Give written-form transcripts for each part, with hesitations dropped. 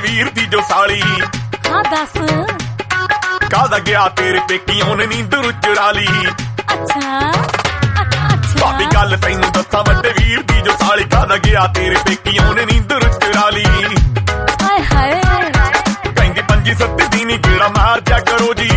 ਵੀਰ ਦੀ ਜੋ ਸਾਲੀ। ਹਾਂ ਦੱਸ ਕਾਹਦਾ ਗਿਆ ਤੇਰੇ ਪੇਕੀਆਂ ਨੇ ਨੀਂਦ ਨੂੰ ਚੁਰਾ ਲਈ। ਅੱਛਾ ਭਾਬੀ ਗੱਲ ਤੈਨੂੰ ਦੱਸਾਂ ਵੱਡੇ ਵੀਰ ਦੀ ਜੋ ਸਾਲੀ। ਕਾਹਦਾ ਗਿਆ ਤੇਰੇ ਪੇਕੀਆਂ ਨੇ ਨੀਂਦ ਨੂੰ ਚੁਰਾ ਲਈ। ਹਾਏ ਹਾਏ ਕਹਿੰਦੀ 5-7 ਦਿਨ ਗੇੜਾ ਮਾਰ ਜਾ ਕਰੋ ਜੀ।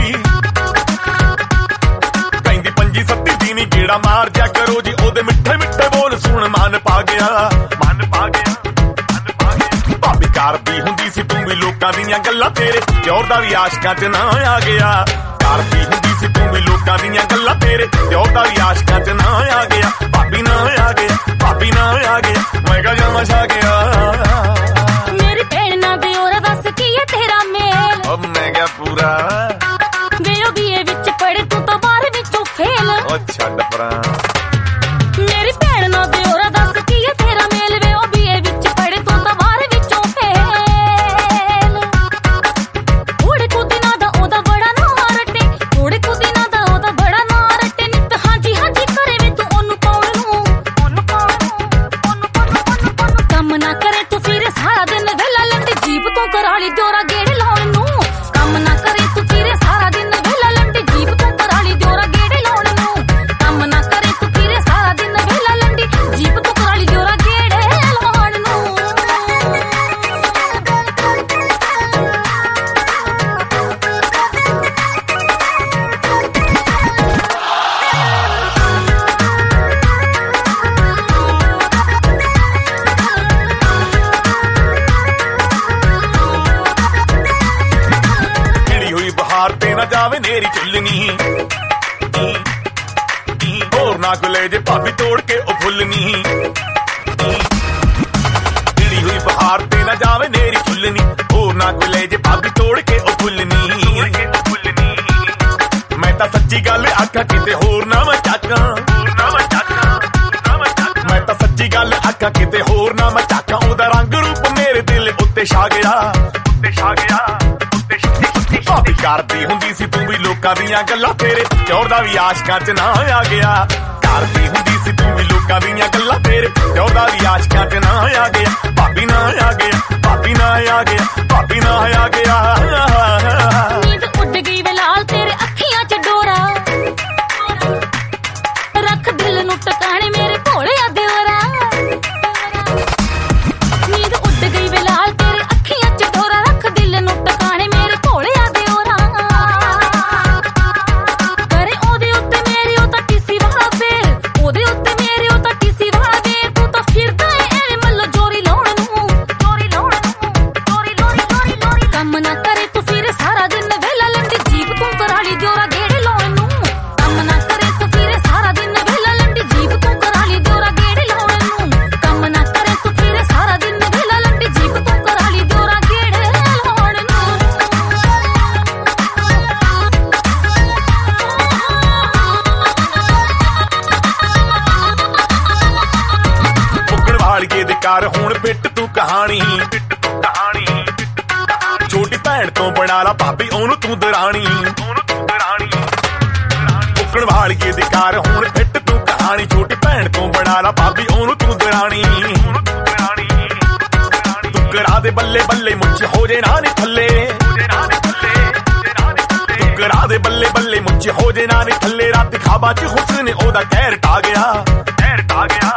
ਕਹਿੰਦੀ 5-7 ਦਿਨ ਗੇੜਾ ਮਾਰ ਜਾ ਕਰੋ ਜੀ। ਉਹਦੇ ਮਿੱਠੇ ਮਿੱਠੇ ਬੋਲ ਸੁਣ ਮਨ ਪਾ ਗਿਆ, ਮਨ ਪਾ ਗਿਆ, ਮਨ ਪਾ ਗਿਆ। ਭਾਬੀ ਕਰਦੀ ਹੁੰਦੀ ਸੀ ਤੂੰ ਵੀ ਲੋਕਾਂ ਦੀਆਂ ਗੱਲਾਂ, ਤੇਰੇ ਦਿਓਰ ਦਾ ਵੀ ਆਸ਼ਕਾਂ 'ਚ ਨਾ ਆ ਗਿਆ। ਕਰਦੀ ਹੁੰਦੀ ਸੀ ਤੂੰ ਵੀ ਲੋਕਾਂ ਦੀਆਂ ਗੱਲਾਂ, ਤੇਰੇ ਦਿਓਰ ਦਾ ਵੀ ਆਸ਼ਕਾਂ 'ਚ ਨਾ ਆ ਗਿਆ। ਭਾਬੀ ਨਾ ਆ ਗਿਆ, ਭਾਬੀ ਨਾ ਆ ਗਿਆ, ਮੈਂ ਕਾ ਜਾਵਾਂ ਛਾ ਗਿਆ। ਮੇਰੀ ਭੈਣ ਨਾਲ ਦਿਓਰ ਦੱਸ ਕੀ ਹੈ ਤੇਰਾ ਮੇਲ। ਉਹ ਮੈਂ ਕਿਹਾ ਪੂਰਾ ਵੇ ਉਹ BA ਵਿੱਚ ਪੜੇ ਤੂੰ ਤਾਂ 12 ਵਿੱਚੋਂ ਫੇਲ। ਉਹ ਛੱਡ ਪਰਾਂ। ਮੇਰੀ ਭੈਣ ਨਾਲ ਦਿਓਰ ਦੱਸ ਕੀ ਹੈ ਤੇਰਾ ਮੇਲ। ਵੇ ਉਹ BA ਵਿੱਚ ਪੜੇ ਤੂੰ ਤਾਂ 12 ਵਿੱਚੋਂ ਫੇਲ। ਥੋੜੇ ਕੁ ਦਿਨਾਂ ਦਾ ਉਹਦਾ ਬੜਾ ਨਾਂ ਰੱਟੇ, ਥੋੜੇ ਕੁ ਦਿਨਾਂ ਦਾ ਉਹਦਾ ਬੜਾ ਨਾਂ ਰੱਟੇ। ਨਿੱਤ ਹਾਂਜੀ ਹਾਂਜੀ ਕਰੇ ਵੇ ਤੂੰ ਉਹਨੂੰ ਪਾਉਣ ਨੂੰ, ਉਹਨੂੰ ਪਾਉਣ ਨੂੰ, ਉਹਨੂੰ ਕੰਮ ਨਾ ਕਰੇ ਤੂੰ ਫਿਰ ਸਾਰਾ ਦਿਨ ਵੇਲਾ ਲੰਡੀ ਜੀਬ ਤੂੰ ਕਰਾ ਲਈ ਦਿਓਰਾ ਗੇੜੇ ਲਾਉਣ ਨੂੰ। ਕੰਮ ਨਾ ਕਰੇ ਤੂੰ ਫਿਰ ਸਾਰਾ ਦਿਨ ਵੇਲਾ ਲੰਡੀ ਜੀਬ ਤੂੰ ਕਰਾ ਲਈ ਦਿਓਰਾ ਗੇੜੇ ਲਾਉਣ ਨੂੰ। ਕੰਮ ਨਾ ਕਰੇ ਤੂੰ ਫਿਰ ਸਾਰਾ ਦਿਨ ਵੇਲਾ ਲੰਡੀ ਜੀਬ ਤੂੰ ਕਰਾ ਲਈ ਦਿਓਰਾ ਗੇੜੇ ਲਾਉਣ ਨੂੰ। ਖਿੜੀ ਹੋਈ ਬਹਾਰ ਤੇ ਨਾ ਜਾਵੇ ਨੇਰੀ ਝੁੱਲਣੀ। ਹੋਰ ਨਾ ਗੁਲੇ ਜੇ ਭਾਬੀ ਤੋੜ ਕੇ ਉਹ ਫੁੱਲਣੀ। ਖਿੜੀ ਹੋਈ ਬਹਾਰ ਤੇ ਨਾ ਜਾਵੇ ਨੇਰੀ ਝੁੱਲਣੀ। ਹੋਰ ਨਾ ਗੁਲੇ ਜੇ ਭਾਬੀ ਤੋੜ ਕੇ ਉਹ ਫੁੱਲਣੀ। ਮੈਂ ਤਾਂ ਸੱਚੀ ਗੱਲ ਆਖਾਂ ਕਿਤੇ ਹੋਰ ਨਾ ਮੈਂ ਚਾਕਾਂ। ਮੈਂ ਤਾਂ ਸੱਚੀ ਗੱਲ ਆਖਾਂ ਕਿਤੇ ਹੋਰ ਨਾ ਮੈਂ ਚਾਕਾਂ। ਉਹਦਾ ਰੰਗ ਰੂਪ ਮੇਰੇ ਦਿਲ ਉੱਤੇ ਛਾ ਗਿਆ, ਉੱਤੇ ਛਾ ਗਿਆ, ਉੱਤੇ ਭਾਬੀ ਕਰਦੀ ਹੁੰਦੀ ਸੀ ਤੂੰ ਵੀ ਲੋਕਾਂ ਦੀਆਂ ਗੱਲਾਂ, ਤੇਰੇ ਦਿਓਰ ਦਾ ਵੀ ਆਸ਼ਕਾਂ 'ਚ ਨਾ ਆ ਗਿਆ। ਕਰਦੀ ਹੁੰਦੀ ਸੀ ਤੂੰ ਵੀ ਲੋਕਾਂ ਦੀਆਂ ਗੱਲਾਂ, ਤੇਰੇ ਦਿਓਰ ਦਾ ਵੀ ਆਸ਼ਕਾਂ 'ਚ ਨਾ ਆ ਗਿਆ। ਭਾਬੀ ਨਾ ਆ ਗਿਆ, ਭਾਬੀ ਨਾ ਆ ਗਿਆ, ਭਾਬੀ ਨਾ ਆ ਗਿਆ। ਨੀਂਦ ਉੱਡ ਗਈ ਵੇ ਲਾਲ ਤੇਰੇ ਅੱਖੀਆਂ 'ਚ ਡੋਰਾ, ਰੱਖ ਦਿਲ ਨੂੰ ਟਿਕਾਣੇ ਮੇਰੇ ਭੋਲਿਆ ਦਿਓਰਾ। ਨੀਂਦ ਉੱਡ ਗਈ ਵੇ ਲਾਲ ਤੇਰੇ ਅੱਖੀਆਂ 'ਚ ਡੋਰਾ, ਰੱਖ ਦਿਲ ਨੂੰ ਟਿਕਾਣੇ ਮੇਰੇ ਭੋਲਿਆ ਦਿਓਰਾ। ਕਰੇ ਉਹਦੇ ਉੱਤੇ ਮੇਰੇ ਉਹ ਤਾਂ ਟੀਸੀ ਵਾਲਾ ਫੇਰ, ਉਹਦੇ ਉੱਤੇ ਮੇਰੇ ਉਹ ਤਾਂ ਟੀਸੀ ਵਾਲਾ ਫੇਰ। ਤੂੰ ਤਾਂ ਫਿਰਦਾ ਏ ਐਵੇਂ ਮੱਲੋ ਜੋਰੀ ਲਾਉਣ ਨੂੰ, ਜੋਰੀ ਲਾਉਣ ਨੂੰ, ਜੋਰੀ ਲੋਰੀ ਲੋਰੀ ਲੋਰੀ। ਕੰਮ ਨਾ ਕਰੇ ਤੂੰ ਫਿਰ ਸਾਰਾ ਦਿਨ ਵੇਲਾ ਲੰਡੀ ਜੀਬ ਤੂੰ ਕਰਾ ਲਈ ਦਿਓਰਾ ਗੇੜੇ ਲਾਉਣ ਨੂੰ। ਕੰਮ ਨਾ ਕਰੇ ਤੂੰ ਫਿਰ ਸਾਰਾ ਦਿਨ ਵੇਲਾ ਲੰਡੀ ਜੀਬ ਤੂੰ ਕਰਾ ਲਈ ਦਿਓਰਾ ਗੇੜੇ ਲਾਉਣ ਨੂੰ। ਕੰਮ ਨਾ ਕਰੇ ਤੂੰ ਫਿਰ ਸਾਰਾ ਦਿਨ ਵੇਲਾ ਲੰਡੀ ਜੀਬ ਤੂੰ ਕਰਾ ਲਈ ਦਿਓਰਾ ਗੇੜੇ ਲਾਉਣ ਨੂੰ। ਮੁੱਕਣ ਵਾਲੀਏ ਦੇ ਘਰ ਹੁਣ ਪਿੱਟ ਤੂੰ ਕਹਾਣੀ। ਛੋਟੀ ਭੈਣ ਤੋਂ ਬਣਾ ਲਾ ਭਾਬੀ ਉਹਨੂੰ ਤੂੰ ਦਰਾਣੀ। ਮੁੱਕਣ ਵਾਲੀਏ ਦੇ ਘਰ ਹੁਣ ਪਿੱਟ ਤੂੰ ਕਹਾਣੀ। ਛੋਟੀ ਭੈਣ ਤੋਂ ਬਣਾ ਲਾ ਭਾਬੀ ਉਹਨੂੰ ਤੂੰ ਦਰਾਣੀ। ਤੂੰ ਕਰਾ ਦੇ ਬੱਲੇ ਬੱਲੇ ਮੁੱਛ ਹੋ ਜੇ ਨਾ ਨੀ ਥੱਲੇ। ਤੂੰ ਕਰਾ ਦੇ ਬੱਲੇ ਬੱਲੇ ਮੁੱਛ ਹੋ ਜੇ ਨਾ ਨੀ ਥੱਲੇ। ਰਾਤ ਖਾਬਾਂ 'ਚ ਹੁਸਨ ਉਹਦਾ ਕਹਿਰ ਟਾ ਗਿਆ, ਕਹਿਰ ਟਾ ਗਿਆ।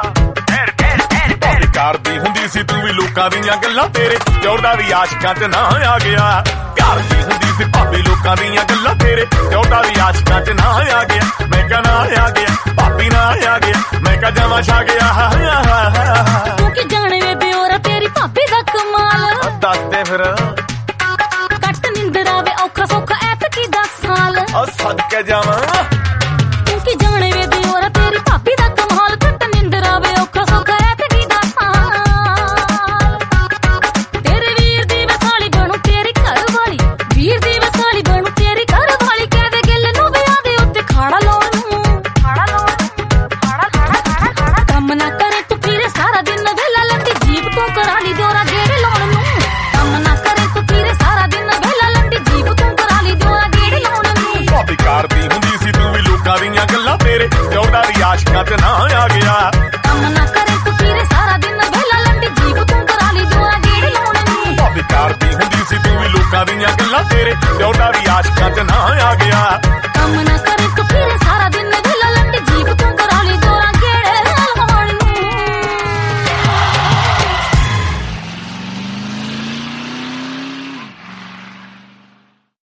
ਕਰਦੀ ਹੁੰਦੀ ਸੀ ਤੂੰ ਵੀ ਲੋਕਾਂ ਦੀਆਂ ਗੱਲਾਂ, ਤੇਰੇ ਦਿਓਰ ਦਾ ਵੀ ਆਸ਼ਕਾਂ 'ਚ ਨਾ ਆ ਗਿਆ। ਕਰਦੀ ਹੁੰਦੀ ਸੀ ਭਾਬੀ ਲੋਕਾਂ ਦੀਆਂ ਗੱਲਾਂ, ਤੇਰੇ ਦਿਓਰ ਦਾ ਵੀ ਆਸ਼ਕਾਂ 'ਚ ਨਾ ਆ ਗਿਆ। ਮੈਂ ਕਾ ਨਾ ਆ ਗਿਆ, ਭਾਬੀ ਨਾ ਆ ਗਿਆ, ਮੈਂ ਕਾ ਜਾਵਾਂ ਛਾ ਗਿਆ। ਤੂੰ ਕੀ ਜਾਣੇ ਵੇ ਦਿਓਰਾ ਤੇਰੀ ਭਾਬੀ ਦਾ ਕਮਾਲ। ਦੱਸ ਦੇ ਫਿਰ ਕੱਟ ਨਿੰਦਰਾ ਵੇ ਔਖਾ ਸੌਖਾ ਐਤਕੀ 10 ਸਾਲ। ਉਹ ਸਦਕੇ ਜਾਵਾਂ। ਤੂੰ ਕੀ ਜਾਣੇ ਵੇ ਦਿਓਰਾ ਤੇਰੀ ਭਾਬੀ ਦਾ ਕਮਾਲ। ਕੱਟ ਨਿੰਦਰਾ ਵੇ ਔਖਾ ਸੌਖਾ ਐਤਕੀ 10 ਸਾਲ। ਤੇਰੇ ਵੀਰ ਦੀ ਵਸਾਲੀ ਬਣੂ ਤੇਰੀ ਘਰ ਵਾਲੀ, ਵੀਰ ਦੀ ਵਸਾਲੀ ਬਣੂ ਤੇਰੀ ਘਰ ਵਾਲੀ। ਕਹਦੇ ਗਿੱਲ ਨੂੰ ਵਿਆਹ ਦੇ ਉੱਤੇ ਖਾੜਾ ਲਾਉਣ ਨੂੰ, ਖਾੜਾ ਲਾਉਣ ਨੂੰ, ਖਾੜਾ ਖਾੜਾ ਖਾੜਾ ਖਾੜਾ। ਕੰਮ ਨਾ ਕਰੇ ਤੂੰ ਫਿਰ ਸਾਰਾ ਦਿਨ ਵੇਲਾ ਲੰਡੀ ਜੀਬ ਤੂੰ ਕਰਾ ਲਈ ਦਿਓਰਾ ਗੇੜੇ ਲਾਉਣ ਨੂੰ। ਕੰਮ ਨਾ ਕਰੇ ਤੂੰ ਫਿਰ ਸਾਰਾ ਦਿਨ ਵੇਲਾ ਲੰਡੀ ਜੀਬ ਤੂੰ ਕਰਾ ਲਈ ਦਿਓਰਾ ਗੇੜੇ ਲਾਉਣ ਨੂੰ। ਭਾਬੀ ਕਰਦੀ ਹੁੰਦੀ ਸੀ ਤੂੰ ਵੀ ਲੋਕਾਂ ਦੀਆਂ ਗੱਲਾਂ, ਤੇਰੇ ਦਿਓਰ ਦਾ ਵੀ ਆਸ਼ਕਾਂ 'ਚ ਨਾ ਆ ਗਿਆ। ਕੰਮ ਨਾ ਕਰੇ ਤੂੰ ਫਿਰ ਸਾਰਾ ਦਿਨ ਵੇਲਾ ਲੰਡੀ ਜੀਬ ਤੂੰ ਕਰਾ ਲਈ ਦਿਓਰਾ ਗੇੜੇ ਲਾਉਣ ਨੂੰ। ਭਾਬੀ ਕਰਦੀ ਹੁੰਦੀ ਲੋਕਾਂ ਦੀਆਂ ਗੱਲਾਂ ਤੇਰੇ ਪਿਓ ਦਾ ਵੀ ਆਸ਼ਕਾਂ 'ਚ ਨਾ ਆ ਗਿਆ